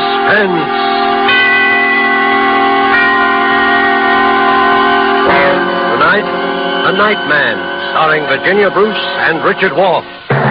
Suspense. Tonight, A Night Man, starring Virginia Bruce and Richard Wolff.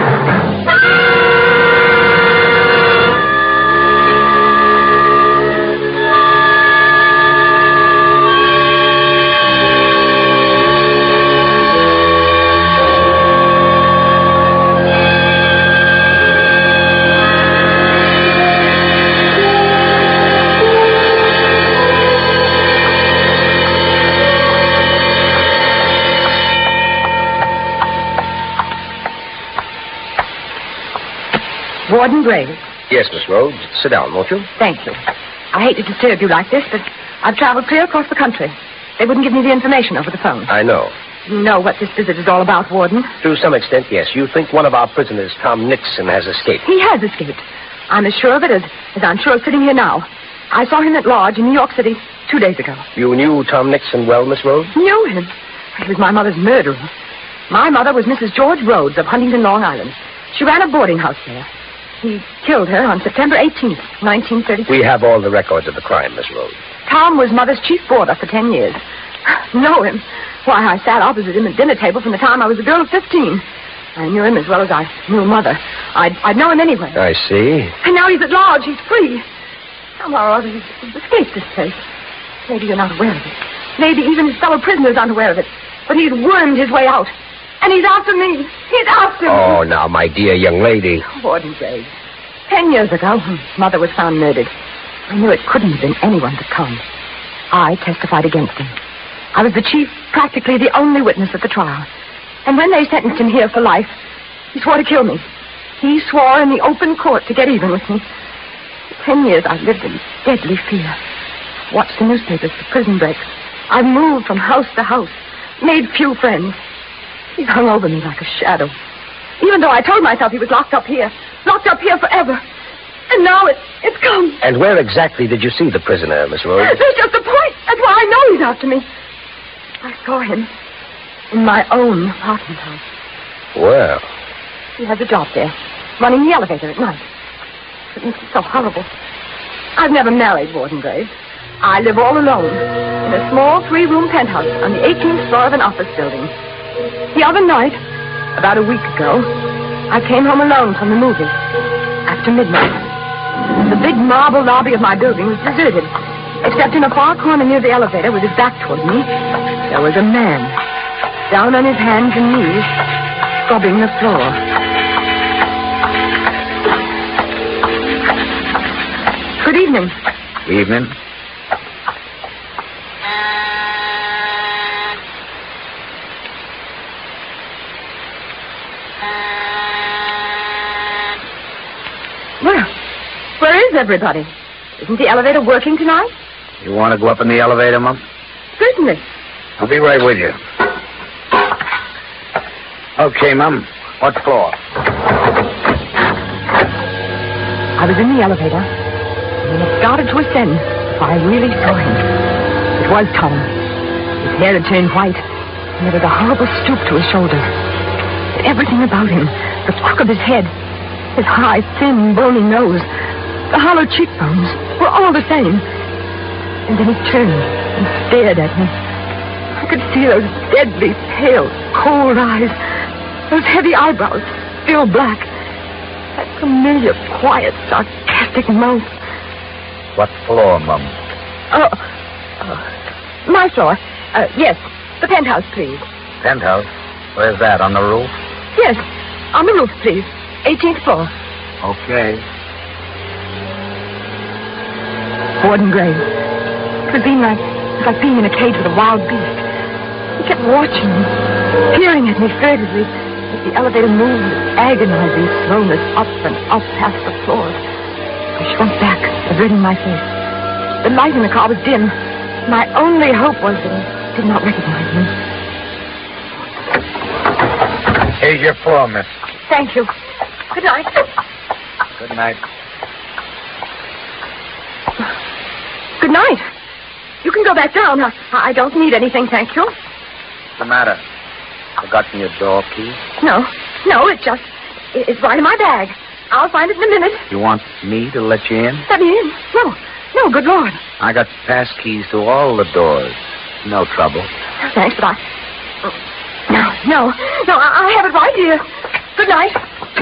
Warden Graves. Yes, Miss Rhodes. Sit down, won't you? Thank you. I hate to disturb you like this, but I've traveled clear across the country. They wouldn't give me the information over the phone. I know. You know what this visit is all about, Warden? To some extent, yes. You think one of our prisoners, Tom Nixon, has escaped. He has escaped. I'm as sure of it as I'm sure of sitting here now. I saw him at Lodge in New York City 2 days ago. You knew Tom Nixon well, Miss Rhodes? Knew him. He was my mother's murderer. My mother was Mrs. George Rhodes of Huntington, Long Island. She ran a boarding house there. He killed her on September 18th, 1933. We have all the records of the crime, Miss Rhodes. Tom was Mother's chief boarder for 10 years. Know him? Why, I sat opposite him at dinner table from the time I was a girl of 15. I knew him as well as I knew Mother. I'd know him anyway. I see. And now he's at Lodge. He's free. Somehow or other, he's escaped this place. Maybe you're not aware of it. Maybe even his fellow prisoners aren't aware of it. But he's wormed his way out. And he's after me. He's after me. Oh, now, my dear young lady. Warden Graves. 10 years ago, when Mother was found murdered, I knew it couldn't have been anyone but Tom. I testified against him. I was the chief, practically the only witness at the trial. And when they sentenced him here for life, he swore to kill me. He swore in the open court to get even with me. For 10 years, I've lived in deadly fear. Watched the newspapers for prison breaks. I've moved from house to house, made few friends. He's hung over me like a shadow. Even though I told myself he was locked up here forever. And now it's come. And where exactly did you see the prisoner, Miss Rhodes? That's just the point. That's why I know he's after me. I saw him in my own apartment house. Well. He has a job there, running the elevator at night. It makes it so horrible. I've never married, Warden Graves. I live all alone in a small 3-room penthouse on the 18th floor of an office building. The other night, about a week ago, I came home alone from the movie after midnight. The big marble lobby of my building was deserted, except in a far corner near the elevator with his back toward me, there was a man down on his hands and knees, scrubbing the floor. Good evening. Evening. Well, where is everybody? Isn't the elevator working tonight? You want to go up in the elevator, Mum? Certainly. I'll be right with you. Okay, Mum. What floor? I was in the elevator, and when it started to ascend, I really saw him. It was Tom. His hair had turned white, and there was a horrible stoop to his shoulders. Everything about him, the crook of his head, his high, thin, bony nose, the hollow cheekbones, were all the same. And then he turned and stared at me. I could see those deadly, pale, cold eyes, those heavy eyebrows, still black, that familiar, quiet, sarcastic mouth. What floor, Mum? My floor. Yes, the penthouse, please. Penthouse? Where's that, on the roof? Yes, on the roof, please. 18th floor. Okay. Warden Graves. It was being like being in a cage with a wild beast. He kept watching me, peering at me furtively as the elevator moved with agonizing slowness up and up past the floors. I shrunk back, averting my face. The light in the car was dim. My only hope was that he did not recognize me. Here's your floor, miss. Thank you. Good night. Good night. Good night. You can go back down. I don't need anything, thank you. What's the matter? Forgotten your door key? No, it's right in my bag. I'll find it in a minute. You want me to let you in? Let me in. No, good Lord. I got pass keys to all the doors. No trouble. Thanks, but No, I have it right here. Good night.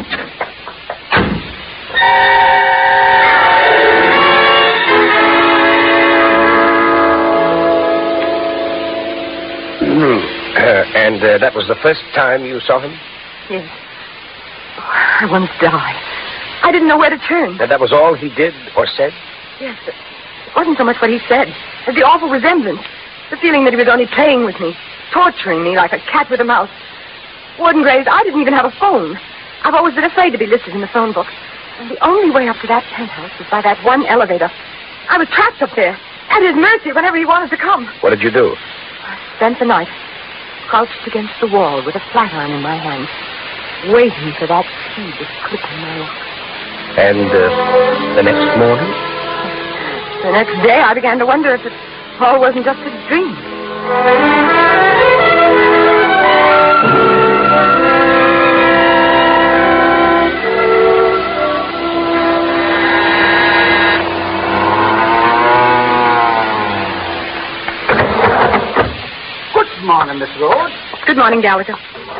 And that was the first time you saw him? Yes. I wanted to die. I didn't know where to turn. And that was all he did or said? Yes, but it wasn't so much what he said as the awful resemblance. The feeling that he was only playing with me, torturing me like a cat with a mouse. Warden Graves, I didn't even have a phone. I've always been afraid to be listed in the phone book. And the only way up to that penthouse was by that one elevator. I was trapped up there, at his mercy whenever he wanted to come. What did you do? I spent the night crouched against the wall with a flat iron in my hand, waiting for that key to click in my lock. And the next morning? The next day, I began to wonder if it all wasn't just a dream. Good morning, Miss Rhodes. Good morning, Gallagher.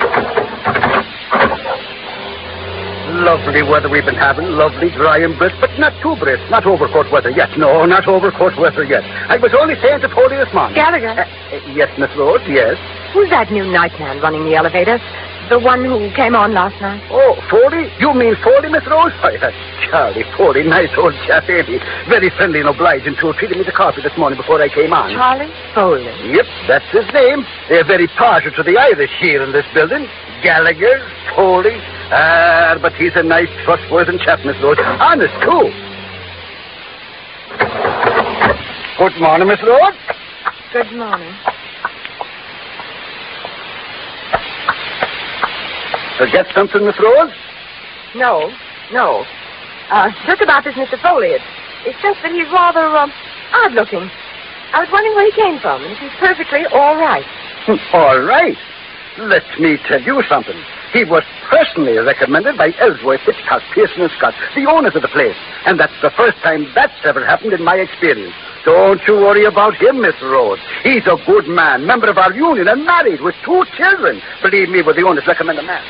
Lovely weather we've been having. Lovely, dry and brisk, but not too brisk. Not overcoat weather yet. No, not overcoat weather yet. I was only saying to Foley this morning. Gallagher. Yes, Miss Rhodes, yes. Who's that new nightman running the elevator? The one who came on last night? Oh, Foley? You mean Foley, Miss Rose? Why, that's Charlie Foley. Nice old chap, ain't he? Very friendly and obliging, too. Treated me to coffee this morning before I came on. Charlie Foley? Yep, that's his name. They're very partial to the Irish here in this building. Gallagher, Foley. But he's a nice, trustworthy chap, Miss Rose. Honest, too. Good morning, Miss Rose. Good morning. Forget something, Miss Rose? No. Just about this Mr. Foley. It's just that he's rather odd-looking. I was wondering where he came from, and if he's perfectly all right. All right. Let me tell you something. He was personally recommended by Ellsworth, Hitchcock, Pearson, and Scott, the owners of the place. And that's the first time that's ever happened in my experience. Don't you worry about him, Miss Rhodes. He's a good man, member of our union, and married with 2 children. Believe me, with the owners recommend a man.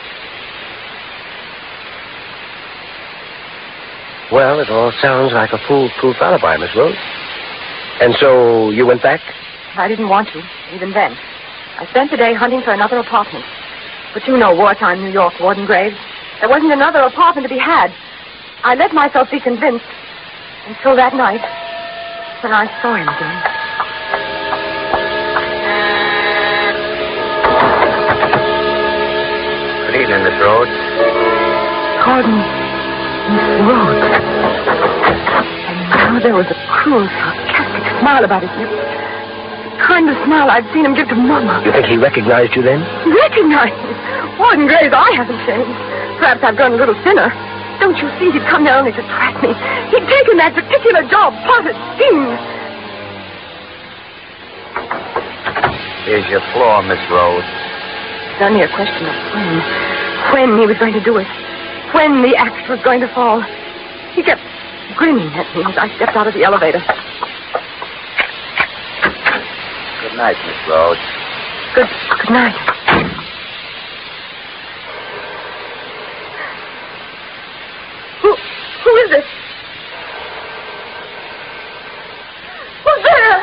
Well, it all sounds like a foolproof alibi, Miss Rhodes. And so you went back? I didn't want to, even then. I spent the day hunting for another apartment. But you know wartime New York, Warden Graves. There wasn't another apartment to be had. I let myself be convinced until that night when I saw him again. Good evening, Miss Rhodes. Pardon, Miss Rhodes. And now there was a cruel, sarcastic smile about his lips. The kind of smile I'd seen him give to Mama. You think he recognized you then? Recognized me? Warden Graves, I haven't changed. Perhaps I've grown a little thinner. Don't you see he'd come there only to trap me? He'd taken that particular job, plotted, schemed. Here's your floor, Miss Rhodes. It's only a question of when. When he was going to do it. When the axe was going to fall. He kept grinning at me as I stepped out of the elevator. Good night, Miss Rhodes. Good night. Who is it? Who's there?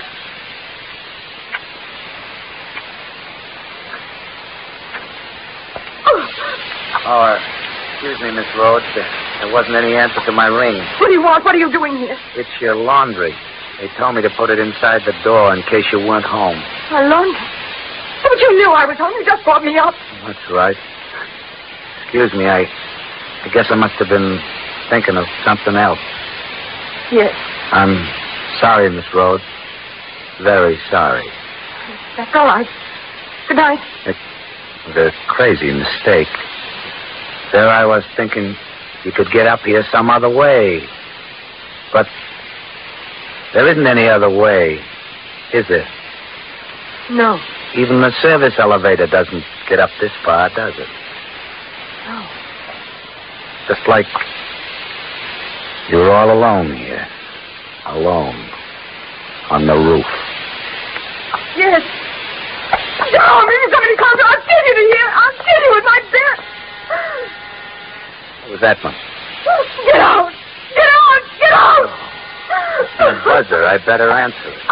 Oh, excuse me, Miss Rhodes. There wasn't any answer to my ring. What do you want? What are you doing here? It's your laundry. They told me to put it inside the door in case you weren't home. My laundry? Oh, but you knew I was home. You just brought me up. That's right. Excuse me, I guess I must have been thinking of something else. Yes. I'm sorry, Miss Rhodes. Very sorry. That's all right. Good night. It was a crazy mistake. There I was thinking you could get up here some other way. But there isn't any other way, is there? No. Even the service elevator doesn't get up this far, does it? No. Just like you're all alone here. Alone. On the roof. Yes. Oh, if you come any closer, I'll kill you to here. I'll kill you with my bit. What was that one? Get out. Get out. Get out. The buzzer. I better answer it.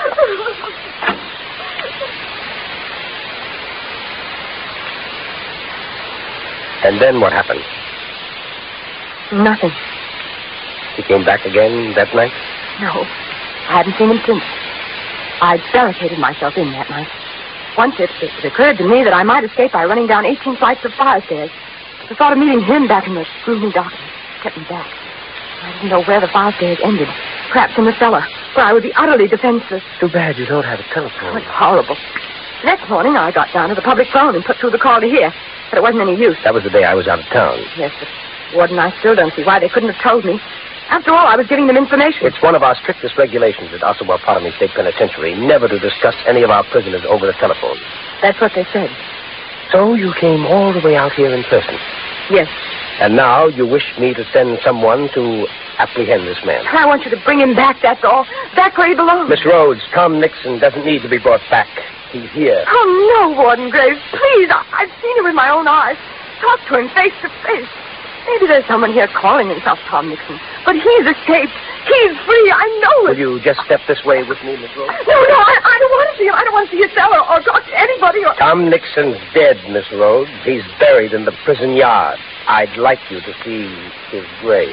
And then what happened? Nothing. He came back again that night? No. I hadn't seen him since. I'd barricaded myself in that night. Once it occurred to me that I might escape by running down 18 flights of fire stairs. The thought of meeting him back in the gloomy darkness kept me back. I didn't know where the fire stairs ended. Perhaps in the cellar, where I would be utterly defenseless. Too bad you don't have a telephone. Oh, it's horrible. The next morning, I got down to the public phone and put through the call to here. But it wasn't any use. That was the day I was out of town. Yes, but Warden, I still don't see why they couldn't have told me. After all, I was giving them information. It's one of our strictest regulations at Osawa Potami State Penitentiary never to discuss any of our prisoners over the telephone. That's what they said. So you came all the way out here in person. Yes. And now you wish me to send someone to apprehend this man. I want you to bring him back, that's all. Back where he belongs. Miss Rhodes, Tom Nixon doesn't need to be brought back. He's here. Oh, no, Warden Graves. Please, I've seen him with my own eyes. Talk to him face to face. Maybe there's someone here calling himself Tom Nixon. But he's escaped. He's free. I know it. Will you just step this way with me, Miss Rhodes? No, I don't want to see him. I don't want to see his cell or talk to anybody. Tom Nixon's dead, Miss Rhodes. He's buried in the prison yard. I'd like you to see his grave.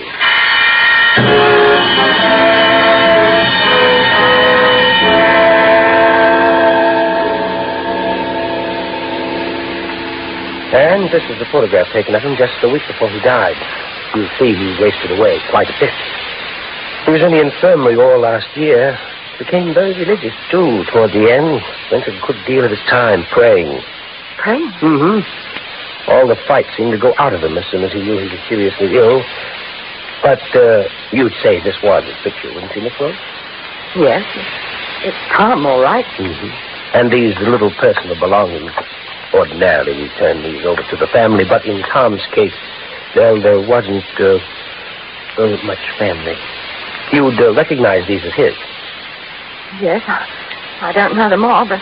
And this is the photograph taken of him just a week before he died. You'll see he wasted away quite a bit. He was in the infirmary all last year. Became very religious, too, toward the end. Spent a good deal of his time praying. Praying? Mm-hmm. All the fight seemed to go out of him as soon as he knew he was seriously ill. But you'd say this was his picture, wouldn't you, Miss Rhodes? Yes. It's Tom, all right. Mm-hmm. And these little personal belongings. Ordinarily, we turn these over to the family, but in Tom's case, well, there wasn't much family. You'd recognize these as his. Yes, I don't know them all, but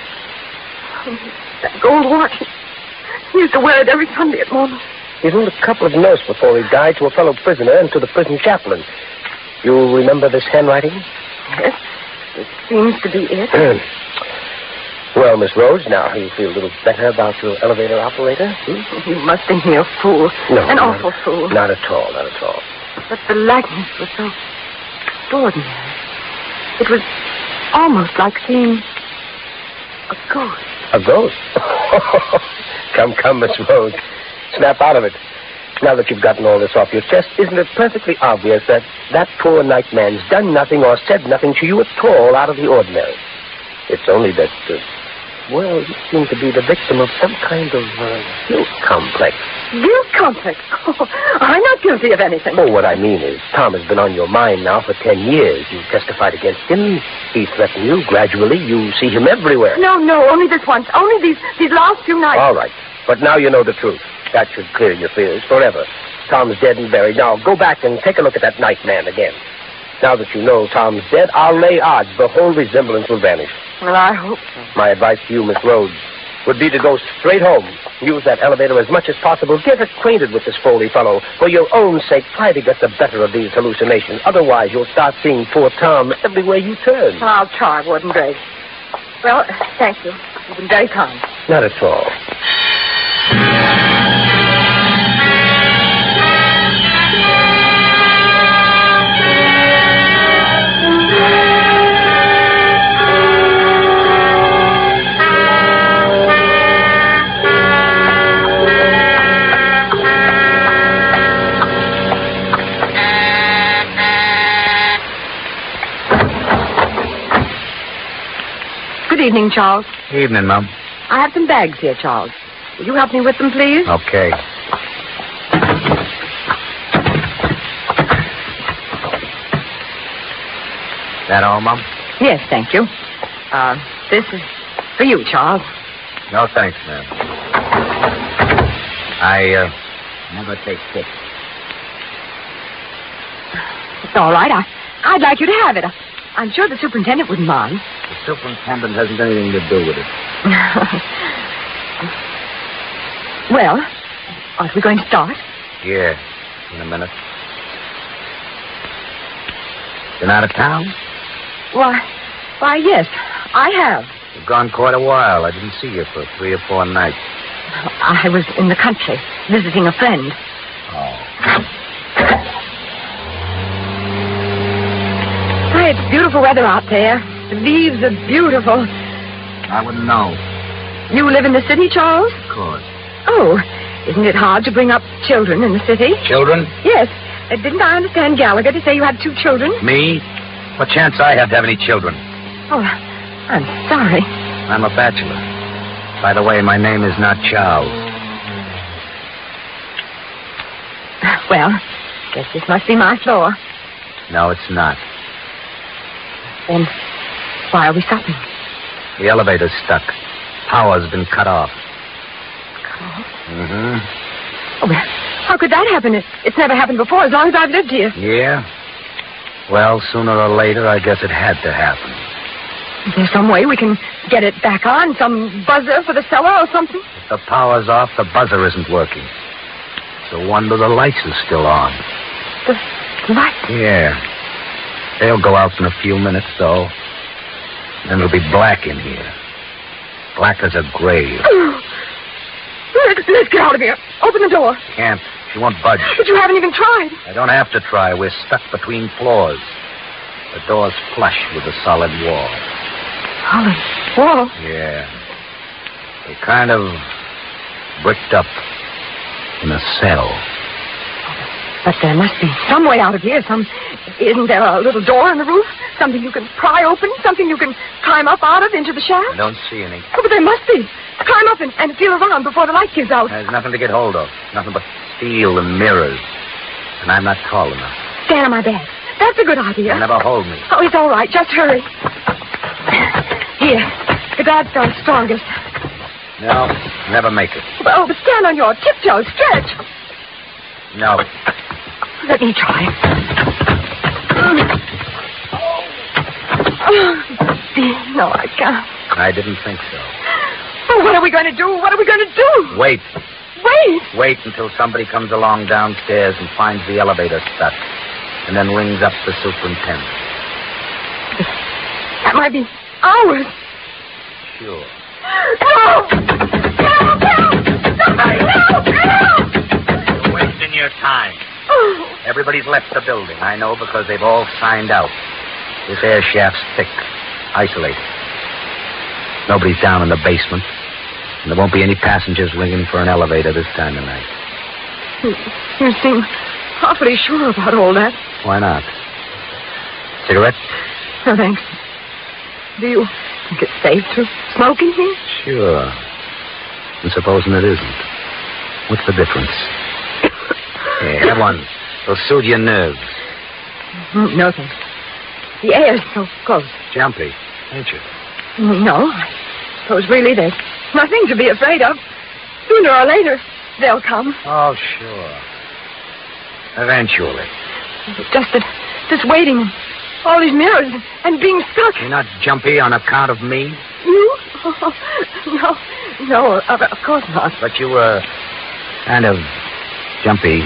that gold watch, he used to wear it every Sunday at morning. He wrote a couple of notes before he died to a fellow prisoner and to the prison chaplain. You remember this handwriting? Yes, it seems to be it. Well, Miss Rhodes, now you feel a little better about your elevator operator? You must think me a fool. No. An awful fool. Not at all, not at all. But the likeness was so extraordinary. It was almost like seeing a ghost. A ghost? Come, Miss Rhodes. Snap out of it. Now that you've gotten all this off your chest, isn't it perfectly obvious that that poor night man's done nothing or said nothing to you at all out of the ordinary? It's only that, well, you seem to be the victim of some kind of guilt complex. Guilt complex? Oh, I'm not guilty of anything. Oh, what I mean is, Tom has been on your mind now for 10 years. You testified against him. He threatened you. Gradually, you see him everywhere. No, only this once. Only these last few nights. All right. But now you know the truth. That should clear your fears forever. Tom's dead and buried. Now, go back and take a look at that night man again. Now that you know Tom's dead, I'll lay odds the whole resemblance will vanish. Well, I hope so. My advice to you, Miss Rhodes, would be to go straight home. Use that elevator as much as possible. Get acquainted with this Foley fellow. For your own sake, try to get the better of these hallucinations. Otherwise, you'll start seeing poor Tom everywhere you turn. I'll try, Warden Graves. Well, thank you. You've been very kind. Not at all. Good evening, Charles. Evening, Mum. I have some bags here, Charles. Will you help me with them, please? Okay. That all, Mum? Yes, thank you. This is for you, Charles. No, thanks, ma'am. I never take tips. all right. I'd like you to have it. I'm sure the superintendent wouldn't mind. The superintendent hasn't anything to do with it. Well, aren't we going to start? Yeah, in a minute. Been out of town? Why, yes, I have. You've gone quite a while. I didn't see you for 3 or 4 nights. I was in the country, visiting a friend. Oh. Why, it's beautiful weather out there. The leaves are beautiful. I wouldn't know. You live in the city, Charles? Of course. Oh, isn't it hard to bring up children in the city? Children? Yes. Didn't I understand Gallagher to say you had 2 children? Me? What chance I have to have any children? Oh, I'm sorry. I'm a bachelor. By the way, my name is not Charles. Well, guess this must be my floor. No, it's not. Then why are we stopping? The elevator's stuck. Power's been cut off. Oh, well, how could that happen? It's never happened before as long as I've lived here. Yeah? Well, sooner or later, I guess it had to happen. Is there some way we can get it back on? Some buzzer for the cellar or something? If the power's off, the buzzer isn't working. It's a wonder the lights are still on. The lights? Yeah. They'll go out in a few minutes, though. Then it'll be black in here. Black as a grave. Let's get out of here. Open the door. Can't. She won't budge. But you haven't even tried. I don't have to try. We're stuck between floors. The door's flush with a solid wall. Solid wall? Yeah. They kind of bricked up in a cell. But there must be some way out of here. Isn't there a little door in the roof? Something you can pry open? Something you can climb up out of into the shaft? I don't see any. Oh, but there must be. Climb up and feel around before the light gives out. There's nothing to get hold of. Nothing but steel and mirrors. And I'm not tall enough. Stand on my back. That's a good idea. You'll never hold me. Oh, it's all right. Just hurry. Here. The Godstone's strongest. No, never make it. Oh, but stand on your tiptoes. Stretch. No. Let me try. No, I can't. I didn't think so. Oh, what are we going to do? What are we going to do? Wait. Wait. Wait until somebody comes along downstairs and finds the elevator stuck. And then rings up the superintendent. That might be hours. Sure. Help! Help! Help! Somebody help! Help! You're wasting your time. Oh. Everybody's left the building. I know because they've all signed out. This air shaft's thick. Isolated. Nobody's down in the basement. And there won't be any passengers ringing for an elevator this time of night. You seem awfully sure about all that. Why not? Cigarette? No, thanks. Do you think it's safe to smoke in here? Sure. And supposing it isn't. What's the difference? Here, have one. It'll soothe your nerves. No, thanks. The air's so close. Jumpy, ain't you? No, I suppose really there's nothing to be afraid of. Sooner or later, they'll come. Oh, sure. Eventually. Just this waiting, all these mirrors, and being stuck. You're not jumpy on account of me? You? Oh, no, of course not. But you were kind of jumpy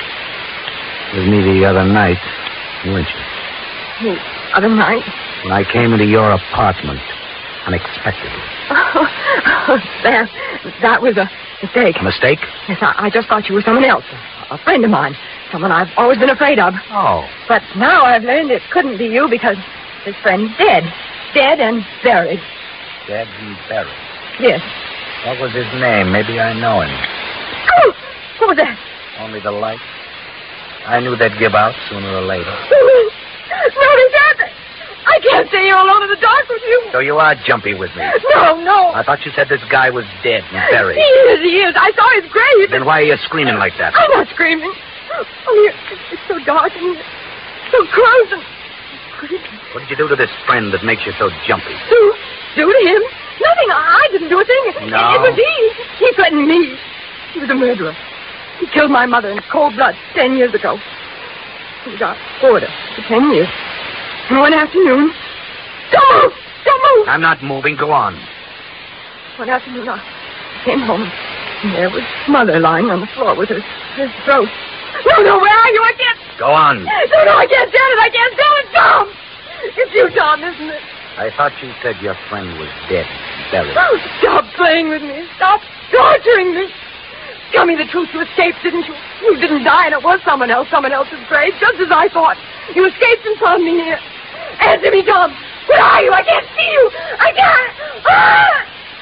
with me the other night, weren't you? The other night? When I came into your apartment, unexpectedly. Oh, that was a mistake. A mistake? Yes, I just thought you were someone else, a friend of mine, someone I've always been afraid of. Oh. But now I've learned it couldn't be you because his friend's dead. Dead and buried. Dead and buried? Yes. What was his name? Maybe I know him. Oh, what was that? Only the light. I knew they'd give out sooner or later. No, they can't. I can't stay here alone in the dark with you. So you are jumpy with me. No. I thought you said this guy was dead and buried. He is. I saw his grave. Then why are you screaming like that? I'm not screaming. Only it's so dark and so close and creepy. What did you do to this friend that makes you so jumpy? Do to him? Nothing. I didn't do a thing. No. It was he. He threatened me. He was a murderer. He killed my mother in cold blood 10 years ago. We got order for 10 years. And one afternoon... Don't move! Don't move! I'm not moving. Go on. One afternoon, I came home, and there was Mother lying on the floor with her throat. No, where are you? I can't... Go on. No, I can't stand it. I can't stand it, Tom. It's you, Tom, isn't it? I thought you said your friend was dead. Buried. Oh, stop playing with me. Stop torturing me. Tell me the truth. You escaped, didn't you? You didn't die, and it was someone else's grave, just as I thought. You escaped and found me here. Answer me, Tom. Where are you? I can't see you. I can't. Ah!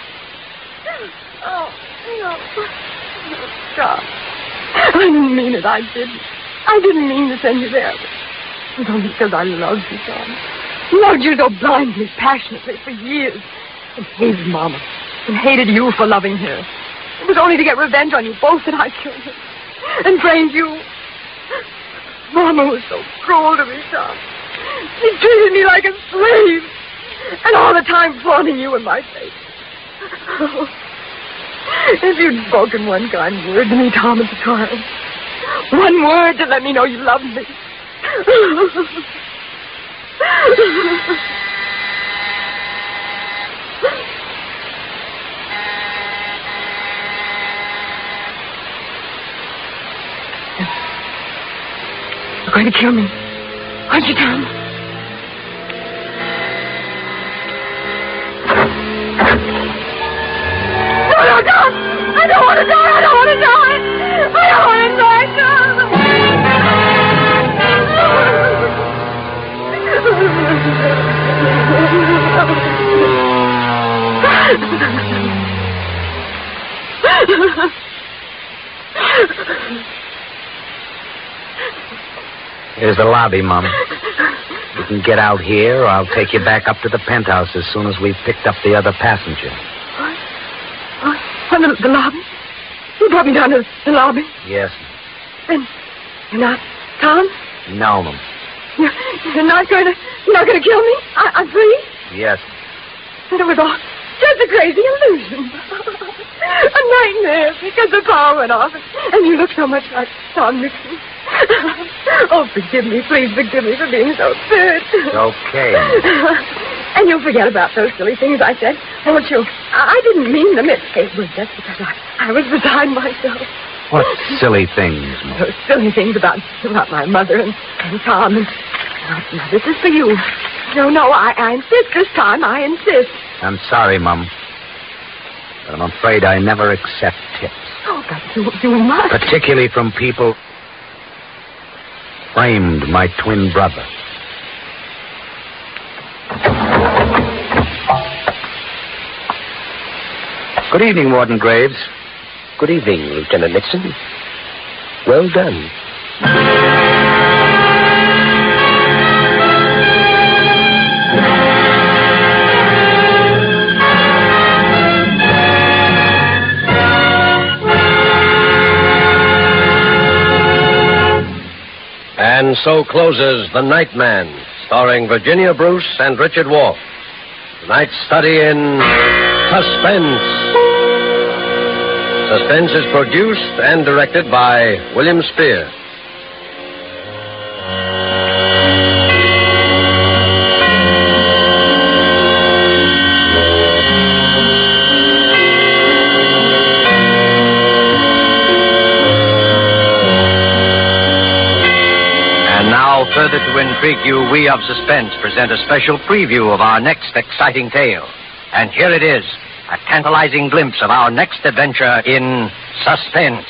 Oh, no. Stop. I didn't mean it. I didn't mean to send you there. It was only because I loved you, Tom. Loved you so blindly, passionately, for years. And hated Mama. And hated you for loving her. It was only to get revenge on you both that I killed her. And framed you. Mama was so cruel to me, Tom. She treated me like a slave. And all the time flaunting you in my face. Oh. If you'd spoken one kind word to me, Tom, at the trial. One word to let me know you loved me. You're going to kill me, aren't you, Tom? No, Tom! I don't want to die! I don't want to die! I don't want to die, Tom! Here's the lobby, Mom. You can get out here, or I'll take you back up to the penthouse as soon as we've picked up the other passenger. What? The lobby? You brought me down to the lobby? Yes. Then you're not Tom? No, Mom. You're not going to kill me? I'm free? Yes. And it was all just a crazy illusion. A nightmare because the power went off and you look so much like Tom Nixon. Oh, forgive me. Please forgive me for being so absurd. It's okay. And you'll forget about those silly things I said, won't you? I didn't mean them. It was just because I was beside myself. What silly things, Mom? Those silly things about my mother and Tom. And, now, this is for you. No, I insist this time. I insist. I'm sorry, Mom. But I'm afraid I never accept tips. Oh, but you must. Particularly from people framed my twin brother. Good evening, Warden Graves. Good evening, Lieutenant Nixon. Well done. And so closes The Night Man, starring Virginia Bruce and Richard Wolff. Tonight's study in Suspense. Suspense is produced and directed by William Spear. Further to intrigue you, we of Suspense present a special preview of our next exciting tale. And here it is, a tantalizing glimpse of our next adventure in Suspense.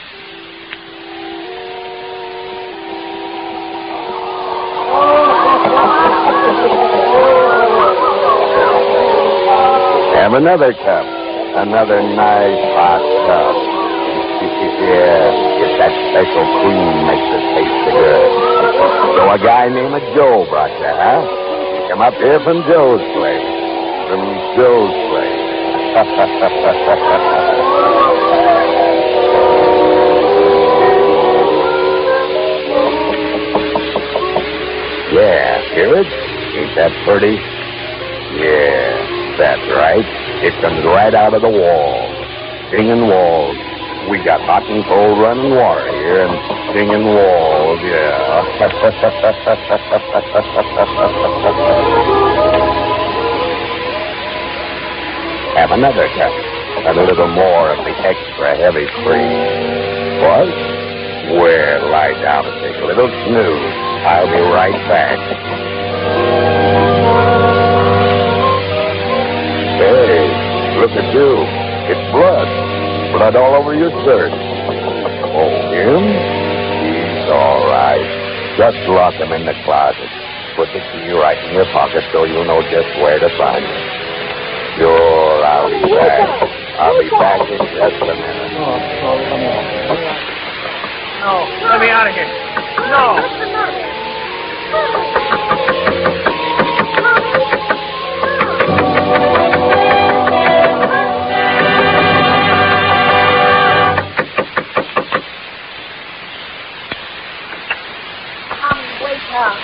Have another cup. Another nice hot cup. Yeah, it's that special cream makes it taste so good. So a guy named Joe brought you, huh? You come up here from Joe's place. From Joe's place. Yeah, hear it? Ain't that pretty? Yeah, that's right. It comes right out of the walls. Singing walls. We got hot and cold running water here and singing walls, yeah. Have another cup. And a little more of the extra heavy cream. What? Well, lie down and take a little snooze. I'll be right back. Hey, look at you. It's blood. Blood all over your shirt. Oh, him? He's all right. Just lock him in the closet. Put the key right in your pocket so you'll know just where to find him. Sure, I'll be back. I'll be back in just a minute. No, let me out of here. No. Wake up.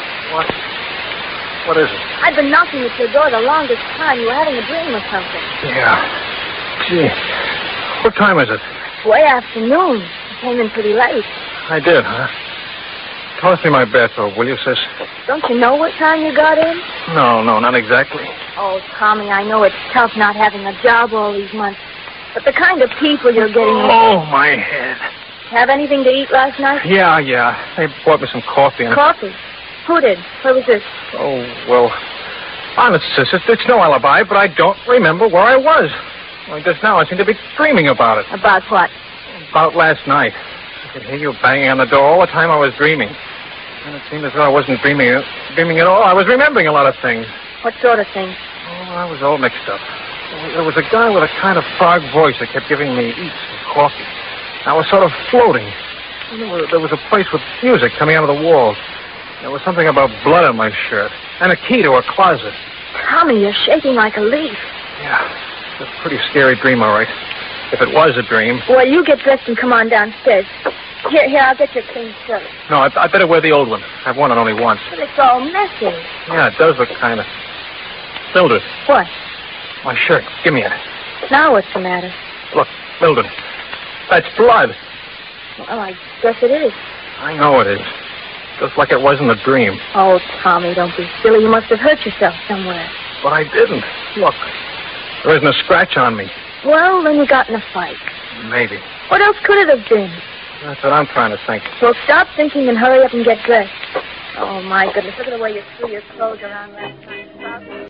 What is it? I've been knocking at your door the longest time. You were having a dream or something. Yeah. Gee. What time is it? It's way afternoon. You came in pretty late. I did, huh? Toss me my bathrobe, will you, sis? Don't you know what time you got in? No, not exactly. Oh, Tommy, I know it's tough not having a job all these months. But the kind of people you're getting... Oh, my head. Have anything to eat last night? Yeah. They bought me some coffee. Coffee? Who did? Where was this? Oh, well, honest, sis, it's no alibi, but I don't remember where I was. Well, just now I seem to be dreaming about it. About what? About last night. I could hear you banging on the door all the time I was dreaming. And it seemed as though I wasn't dreaming at all. I was remembering a lot of things. What sort of things? Oh, I was all mixed up. There was a guy with a kind of frog voice that kept giving me eats and coffee. I was sort of floating. And there was a place with music coming out of the wall. There was something about blood on my shirt and a key to a closet. Tommy, you're shaking like a leaf. Yeah, it's a pretty scary dream, all right. If it was a dream. Well, you get dressed and come on downstairs. Here, I'll get your clean shirt. No, I better wear the old one. I've worn it only once. But it's all messy. Yeah, it does look kind of... Mildred. What? My shirt. Give me it. Now what's the matter? Look, Mildred. That's blood. Well, I guess it is. I know it is. Just like it was in the dream. Oh, Tommy, don't be silly. You must have hurt yourself somewhere. But I didn't. Look, there isn't a scratch on me. Well, then you got in a fight. Maybe. What else could it have been? That's what I'm trying to think. Well, stop thinking and hurry up and get dressed. Oh, my goodness. Look at the way you threw your clothes around last night.